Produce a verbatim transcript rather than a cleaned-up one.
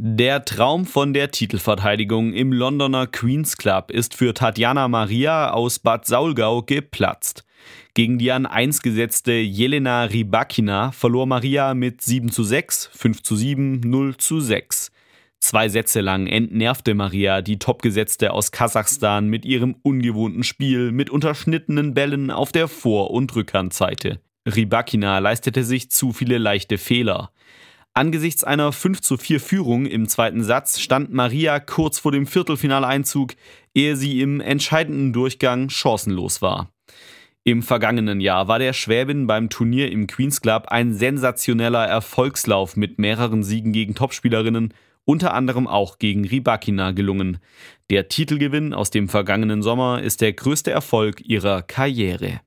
Der Traum von der Titelverteidigung im Londoner Queen's Club ist für Tatjana Maria aus Bad Saulgau geplatzt. Gegen die an eins gesetzte Jelena Rybakina verlor Maria mit sieben zu sechs, fünf zu sieben, null zu sechs. Zwei Sätze lang entnervte Maria die Topgesetzte aus Kasachstan mit ihrem ungewohnten Spiel mit unterschnittenen Bällen auf der Vor- und Rückhandseite. Rybakina leistete sich zu viele leichte Fehler. Angesichts einer fünf zu vier Führung im zweiten Satz stand Maria kurz vor dem Viertelfinaleinzug, ehe sie im entscheidenden Durchgang chancenlos war. Im vergangenen Jahr war der Schwäbin beim Turnier im Queen's Club ein sensationeller Erfolgslauf mit mehreren Siegen gegen Topspielerinnen, unter anderem auch gegen Rybakina, gelungen. Der Titelgewinn aus dem vergangenen Sommer ist der größte Erfolg ihrer Karriere.